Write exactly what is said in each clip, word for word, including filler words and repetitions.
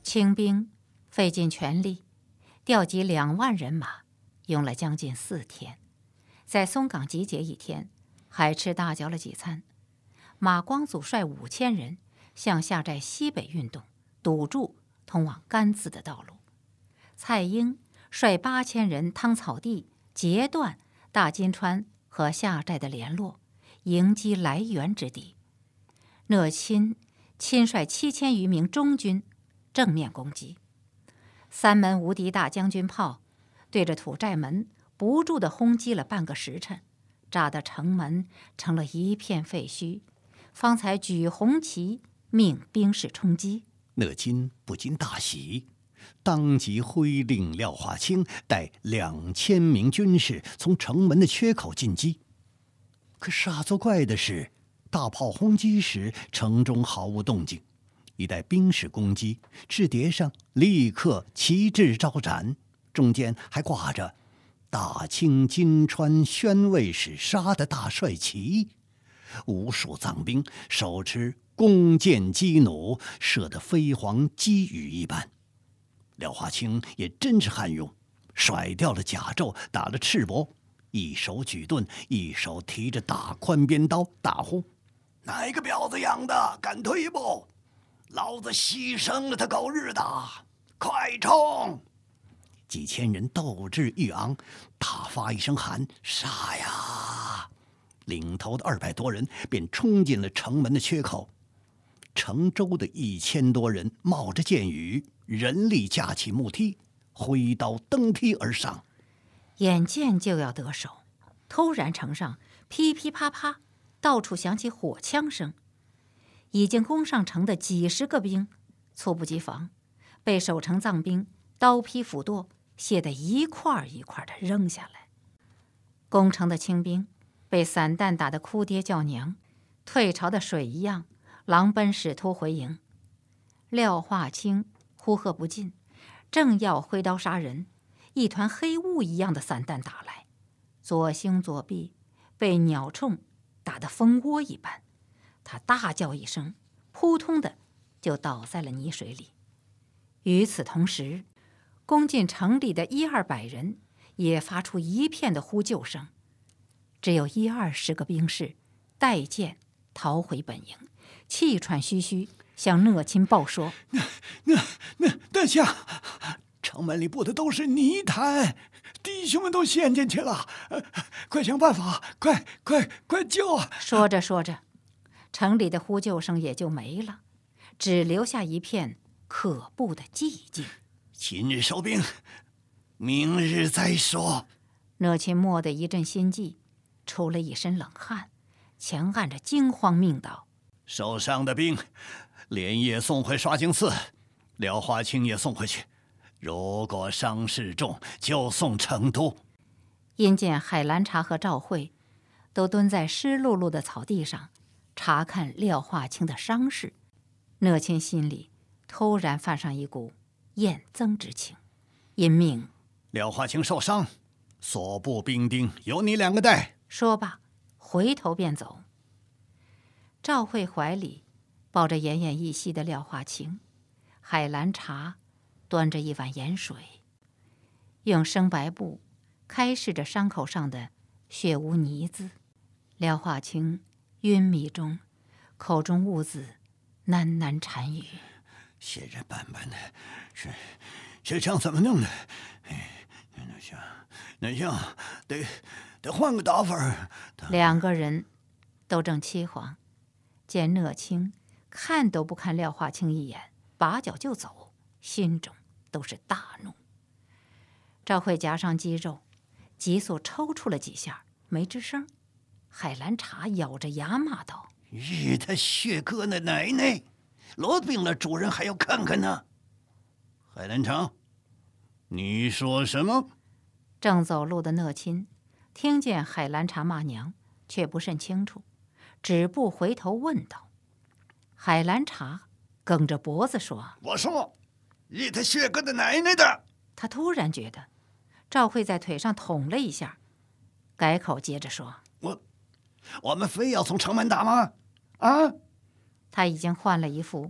清兵费尽全力，调集两万人马，用了将近四天，在松岗集结一天，还吃大嚼了几餐。马光祖率五千人向下寨西北运动，堵住通往甘孜的道路。蔡英率八千人趟草地，截断大金川和下寨的联络，迎击来源之敌。讷亲亲率七千余名中军正面攻击，三门无敌大将军炮对着土寨门不住地轰击了半个时辰，炸得城门成了一片废墟，方才举红旗命兵士冲击。 讷亲不禁大喜，当即挥令廖化清带两千名军士从城门的缺口进击。可傻作怪的是，大炮轰击时城中毫无动静，一待兵士攻击，雉碟上立刻旗帜招展，中间还挂着大清金川宣慰使杀的大帅旗。无数藏兵手持弓箭机弩，射得飞蝗积雨一般。廖化清也真是悍勇，甩掉了甲胄，打了赤膊，一手举盾，一手提着大宽鞭刀，大呼：哪个婊子养的，敢推不？老子牺牲了他狗日的，快冲！几千人斗志愈昂，大发一声喊：杀呀！领头的二百多人便冲进了城门的缺口。城周的一千多人冒着箭雨，人力架起木梯，挥刀登梯而上。 眼见就要得手，突然城上噼噼啪啪到处响起火枪声。已经攻上城的几十个兵猝不及防，被守城藏兵刀劈斧剁，卸得一块一块的扔下来。攻城的清兵被散弹打得哭爹叫娘，退潮的水一样狼奔使突回营。廖化清呼喝不尽，正要挥刀杀人，一团黑雾一样的散弹打来，左胸左臂被鸟铳打得蜂窝一般。他大叫一声，扑通的就倒在了泥水里。与此同时，攻进城里的一二百人也发出一片的呼救声。只有一二十个兵士带剑逃回本营，气喘吁吁向讷亲报说： 那那那大相，城门里布的都是泥潭，弟兄们都陷进去了，呃、快想办法，快快快救啊！ 说着说着，城里的呼救声也就没了，只留下一片可怖的寂静。 今日收兵，明日再说。 讷亲蓦地一阵心悸，出了一身冷汗，强按着惊慌命道： 受伤的兵连夜送回刷经寺，廖化清也送回去，如果伤势重，就送成都。 因见海兰察和赵慧都蹲在湿漉漉的草地上查看廖化清的伤势，讷亲心里突然泛上一股厌憎之情，因命廖化清受伤，所部兵丁由你两个带。 说罢回头便走。赵慧怀里抱着奄奄一息的廖化清，海兰察端着一碗盐水，用生白布开示着伤口上的血污泥渍。廖化清晕迷中，口中兀自喃喃禅语： 血人斑斑的，这这枪怎么弄的？哎，那行那行，得得换个打法。 两个人都正凄惶，见讷亲看都不看廖化清一眼，拔脚就走，心中都是大怒。赵慧夹上肌肉，急速抽搐了几下，没吱声。海兰察咬着牙骂道： 日他血哥的奶奶，落病了主人还要看看呢。海兰察，你说什么？ 正走路的讷亲听见海兰察骂娘，却不甚清楚，止步回头问道。海兰察梗着脖子说： 我说日他血哥的奶奶的。 他突然觉得赵慧在腿上捅了一下，改口接着说： 我我们非要从城门打吗？啊！ 他已经换了一副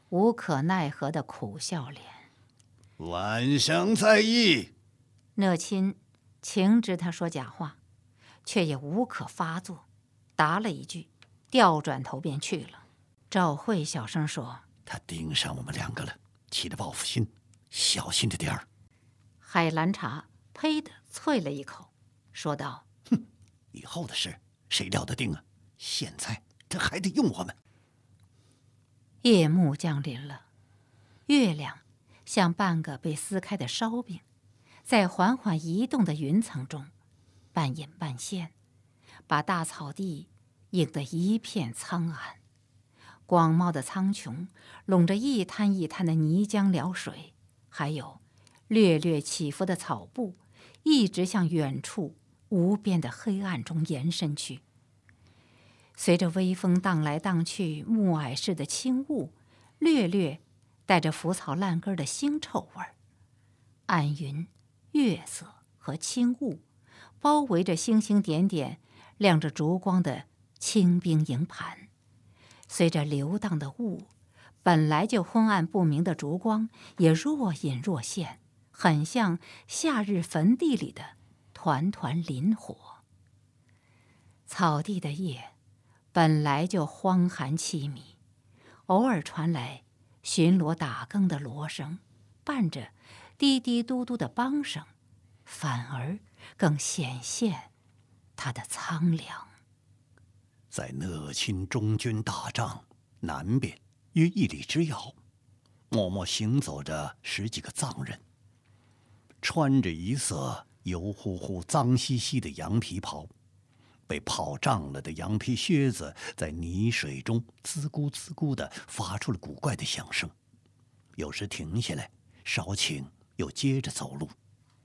无可奈何的苦笑脸。 晚生在意。 讷亲情知他说假话，却也无可发作，答了一句，调转头便去了。赵慧小声说：“ 他盯上我们两个了，起了报复心，小心着点儿。” 海兰察呸的啐了一口，说道：“ 哼，以后的事谁料得定啊？现在他还得用我们。” 夜幕降临了，月亮像半个被撕开的烧饼，在缓缓移动的云层中半隐半现，把大草地映得一片苍暗。广袤的苍穹笼着一滩一滩的泥浆潦水，还有略略起伏的草布，一直向远处无边的黑暗中延伸去。随着微风荡来荡去，暮霭似的轻雾，略略带着腐草烂根的腥臭味儿。暗云、月色和轻雾包围着星星点点亮着烛光的清冰营盘。随着流荡的雾，本来就昏暗不明的烛光也若隐若现，很像夏日坟地里的团团磷火。草地的夜本来就荒寒凄迷，偶尔传来巡逻打更的锣声，伴着滴滴嘟嘟的梆声，反而更显现它的苍凉。 在讷亲中军大帐南边约一里之遥，默默行走着十几个藏人，穿着一色油乎乎、脏兮兮的羊皮袍，被泡胀了的羊皮靴子在泥水中滋咕滋咕地发出了古怪的响声，有时停下来稍请，又接着走路。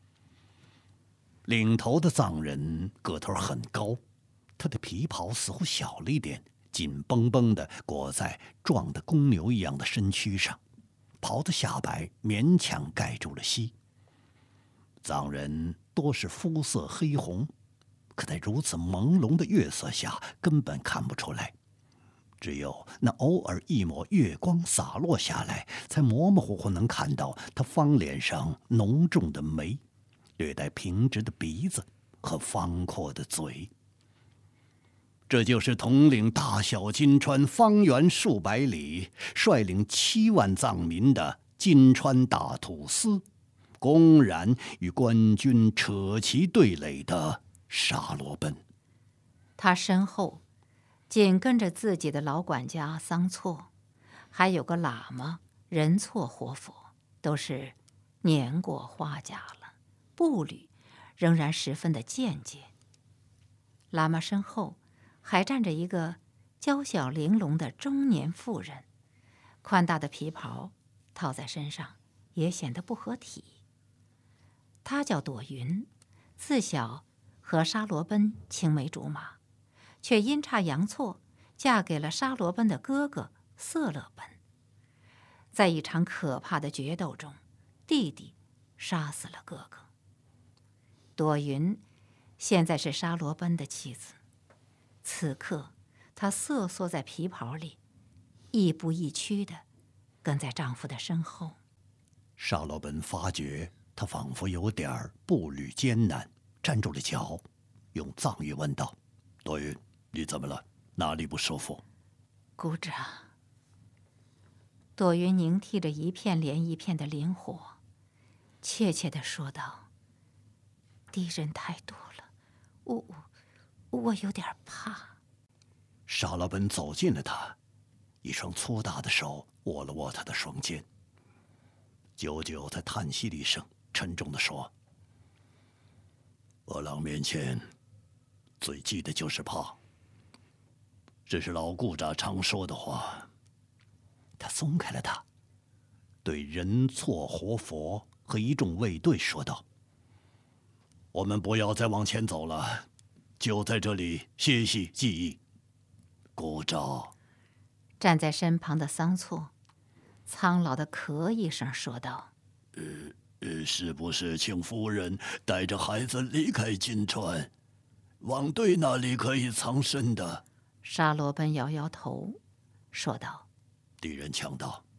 领头的藏人个头很高，他的皮袍似乎小了一点，紧绷绷地裹在壮得公牛一样的身躯上，袍子下摆勉强盖住了膝。藏人多是肤色黑红，可在如此朦胧的月色下根本看不出来，只有那偶尔一抹月光洒落下来，才模模糊糊能看到他方脸上浓重的眉，略带平直的鼻子和方阔的嘴。这就是统领大小金川方圆数百里，率领七万藏民的金川大土司，公然与官军扯旗对垒的沙罗奔。 他身后紧跟着自己的老管家桑措，还有个喇嘛仁措活佛，都是年过花甲了，步履仍然十分的健健。喇嘛身后还站着一个娇小玲珑的中年妇人，宽大的皮袍套在身上也显得不合体。她叫朵云，自小和沙罗奔青梅竹马，却阴差阳错嫁给了沙罗奔的哥哥色勒奔。在一场可怕的决斗中，弟弟杀死了哥哥。朵云现在是沙罗奔的妻子，此刻她瑟缩在皮袍里，亦步亦趋地跟在丈夫的身后。 沙罗奔发觉她仿佛有点步履艰难，站住了脚，用藏语问道：“朵云，你怎么了？哪里不舒服？” 姑丈。朵云凝替着一片连一片的磷火，怯怯地说道：“敌人太多了，我我我有点怕。” 沙罗奔走近了他，一双粗大的手握了握他的双肩，久久才叹息了一声，沉重地说：“恶狼面前，最忌的就是怕。这是老顾扎常说的话。”他松开了他，对仁措活佛和一众卫队说道：“我们不要再往前走了，就在这里歇息记忆。”顾扎站在身旁的桑措苍老的咳一声说道：“ 呃呃，是不是请夫人带着孩子离开金川，往对那里可以藏身的？” 沙罗奔摇摇头说道：“ 敌人强大，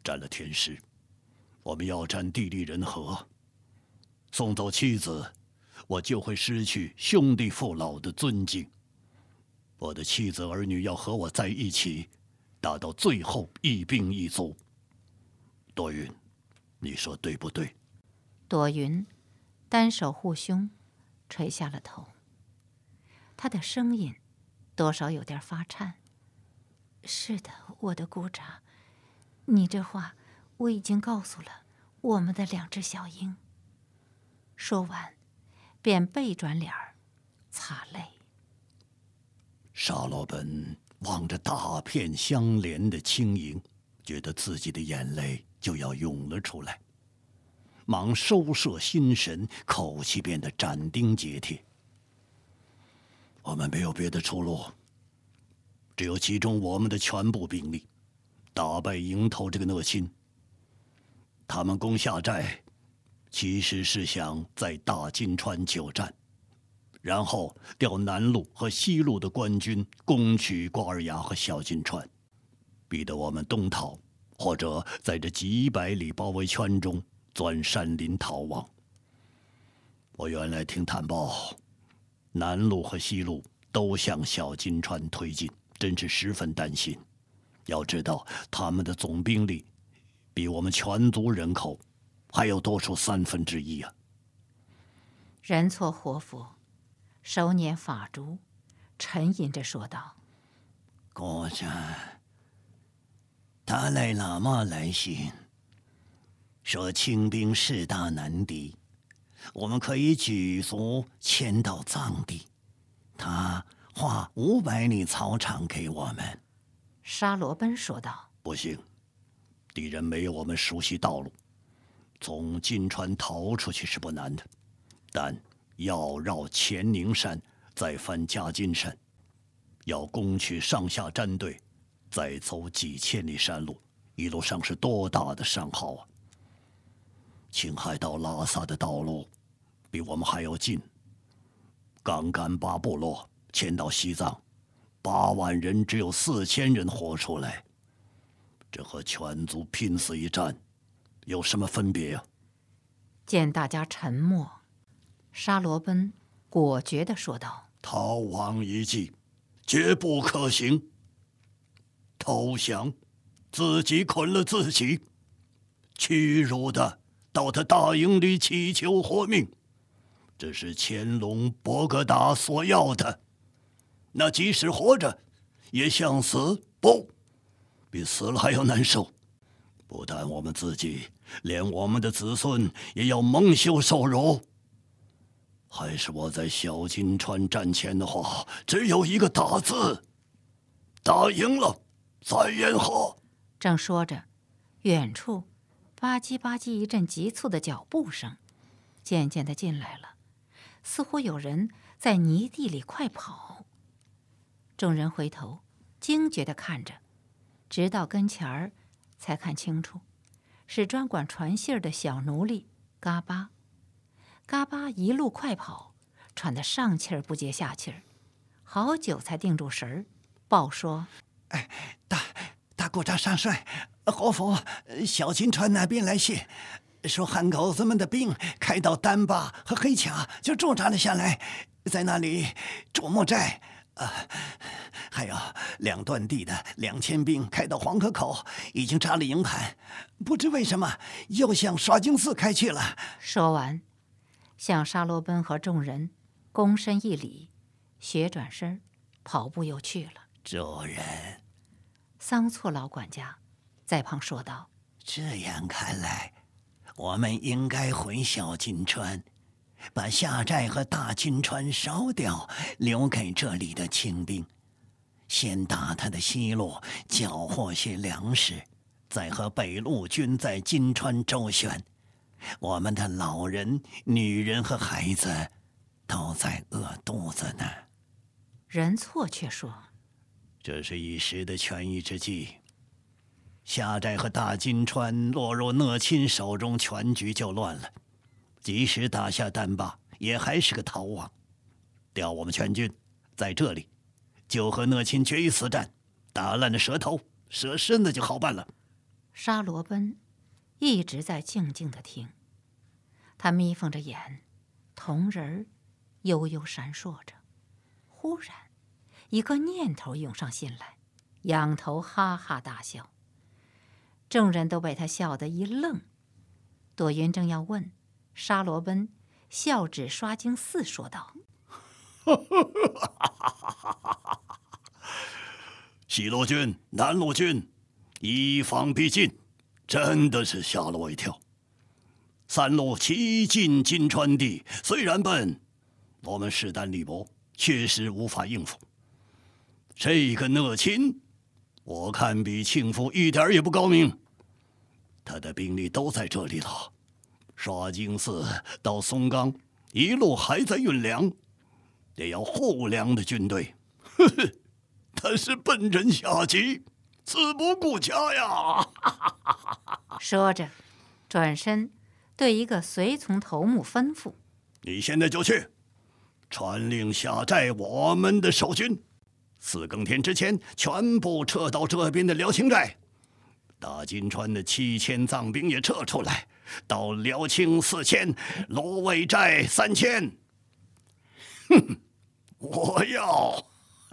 占了天师，我们要占地利人和。送走妻子，我就会失去兄弟父老的尊敬。我的妻子儿女要和我在一起，打到最后一兵一卒。多云，你说对不对？ 朵云单手护胸，垂下了头。他的声音多少有点发颤。是的，我的姑丈，你这话我已经告诉了我们的两只小鹰。说完，便背转脸儿，擦泪。 沙罗本望着大片相连的轻盈，觉得自己的眼泪就要涌了出来，忙收摄心神，口气变得斩钉截铁。我们没有别的出路，只有集中我们的全部兵力，打败迎头这个讷亲。他们攻下寨，其实是想在大金川久战，然后调南路和西路的官军攻取瓜尔牙和小金川，逼得我们东逃，或者在这几百里包围圈中钻山林逃亡。我原来听探报，南路和西路都向小金川推进，真是十分担心。要知道，他们的总兵力比我们全族人口还要多出三分之一啊！ 仁措活佛手捻法烛，沉吟着说道：“ 国丈，达赖喇嘛来信，说清兵势大难敌，我们可以举族迁到藏地。他划五百里草场给我们。” 沙罗奔说道：“ 不行，敌人没有我们熟悉道路，从金川逃出去是不难的，但要绕乾宁山，再翻夹金山，要攻取上下战队，再走几千里山路，一路上是多大的伤耗啊！青海到拉萨的道路比我们还要近，冈甘巴部落迁到西藏，八万人只有四千人活出来，这和全族拼死一战有什么分别啊？” 见大家沉默，沙罗奔果决地说道：“ 逃亡一计，绝不可行。投降，自己捆了自己，屈辱的到他大营里祈求活命，这是乾隆伯格达所要的。那即使活着，也像死，不，比死了还要难受。不但我们自己，连我们的子孙也要蒙羞受辱。还是我在小金川战前的话，只有一个打字，打赢了再言和。” 正说着，远处吧唧吧唧一阵急促的脚步声渐渐地进来了，似乎有人在泥地里快跑。众人回头惊觉地看着，直到跟前儿才看清楚，是专管传信儿的小奴隶嘎巴。嘎巴一路快跑，喘得上气儿不接下气儿，好久才定住神儿，报说：“ 哎，大大国丈上帅，活佛小金川那边来信，说汉狗子们的兵开到丹巴和黑卡就驻扎了下来，在那里筑木寨。呃，还有两段地的两千兵开到黄河口，已经扎了营盘，不知为什么又向刷经寺开去了。” 说完，向沙罗奔和众人躬身一礼，斜转身跑步又去了。 主人， 桑措老管家在旁说道：“ 这样看来，我们应该回小金川，把下寨和大金川烧掉，留给这里的清兵，先打他的西路，缴获些粮食，再和北路军在金川周旋。我们的老人、女人和孩子都在饿肚子呢。” 仁措却说：“ 这是一时的权宜之计，下寨和大金川落入讷亲手中，全局就乱了。即使打下丹巴，也还是个逃亡。调我们全军在这里，就和讷亲决一死战，打烂了蛇头，蛇身子就好办了。” 沙罗奔一直在静静地听，他眯缝着眼，瞳仁儿悠悠闪烁着。忽然，一个念头涌上心来，仰头哈哈大笑。众人都被他笑得一愣。朵云正要问，沙罗奔笑指刷经寺说道：“ 西路军、南路军一防必进，真的是吓了我一跳。三路齐进金川地，虽然笨，我们势单力薄，确实无法应付。这个讷亲，我看比庆父一点也不高明。他的兵力都在这里了，刷经寺到松冈一路还在运粮，得要后粮的军队。呵呵，他是笨人下棋，自不顾家呀！” 说着，转身对一个随从头目吩咐：“ 你现在就去，传令下寨我们的守军，四更天之前全部撤到这边的辽清寨。大金川的七千藏兵也撤出来，到辽清四千，罗卫寨三千。哼，我要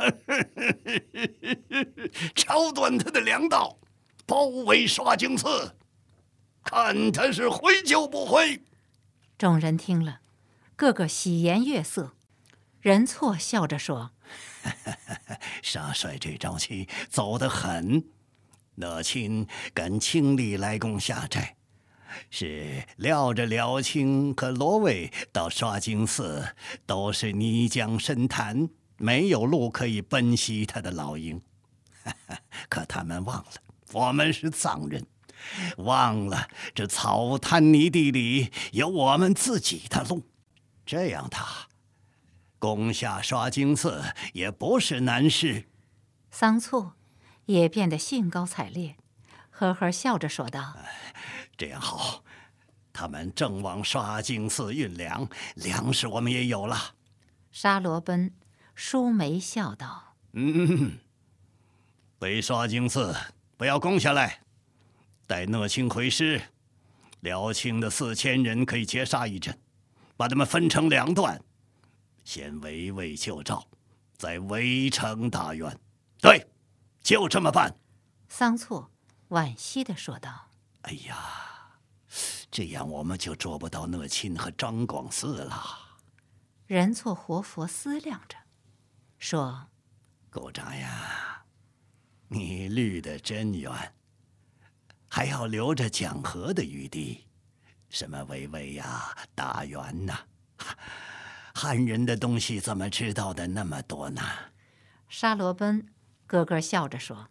抄断他的粮道，包围刷经寺，看他是回救不回。” 众人听了，个个喜颜悦色。仁错笑着说：“ 沙帅这招棋走得很。讷亲敢倾力来攻下寨，是料着辽清和罗卫到刷经寺都是泥浆深潭，没有路可以奔袭他的老营。可他们忘了，我们是藏人，忘了这草滩泥地里有我们自己的路。这样他攻下刷经寺也不是难事。” 桑错也变得兴高采烈，呵呵笑着说道：“ 这样好，他们正往刷经寺运粮，粮食我们也有了。” 沙罗奔舒眉笑道：“ 嗯，北刷经寺不要攻下来，待讷亲回师，辽清的四千人可以截杀一阵，把他们分成两段，先围魏救赵，再围城大元。对，就这么办。” 桑错惋惜地说道：“ 哎呀，这样我们就捉不到讷亲和张广嗣了。” 仁错活佛思量着，说：“ 狗杂呀，你虑得真远，还要留着讲和的余地。什么围魏呀、大元呐，汉人的东西怎么知道的那么多呢？” 沙罗奔咯咯笑着说：“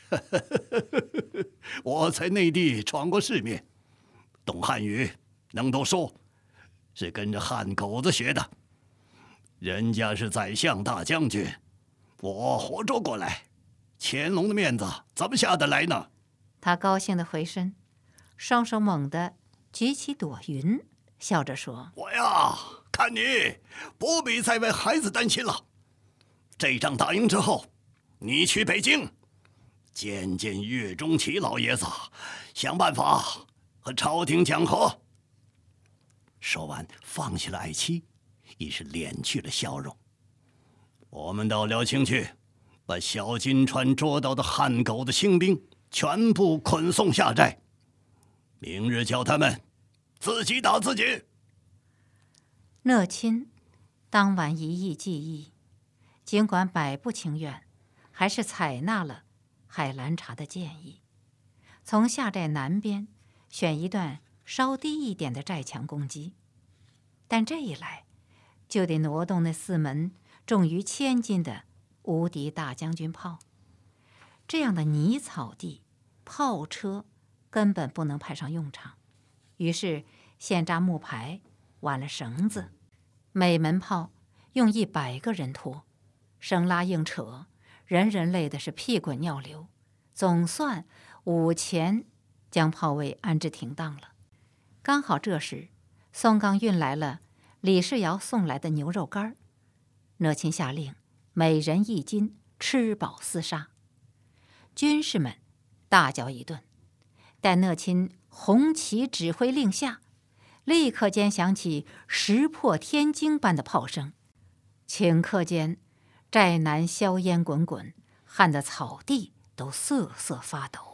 我在内地闯过世面，懂汉语，能读书，是跟着汉狗子学的。人家是宰相大将军，我活捉过来，乾隆的面子怎么下得来呢？” 他高兴地回身，双手猛地举起朵云，笑着说：“ 我呀，看你不必再为孩子担心了。这仗打赢之后，你去北京见见岳钟琪老爷子，想办法和朝廷讲和。”说完，放下了爱妻，已是敛去了笑容。我们到辽清去，把小金川捉到的汉狗的清兵全部捆送下寨。明日叫他们自己打自己。 讷亲当晚一意既意，尽管百不情愿，还是采纳了海兰察的建议，从下寨南边选一段稍低一点的寨墙攻击。但这一来，就得挪动那四门重于千斤的无敌大将军炮。这样的泥草地，炮车根本不能派上用场。于是现扎木牌，挽了绳子，每门炮用一百个人拖，生拉硬扯，人人累的是屁滚尿流。总算午前将炮位安置停当了。刚好这时，松冈运来了李世尧送来的牛肉干。讷亲下令，每人一斤，吃饱厮杀。军士们大嚼一顿， 待讷亲红旗指挥令下，立刻间响起石破天惊般的炮声，顷刻间，寨南硝烟滚滚，撼得草地都瑟瑟发抖。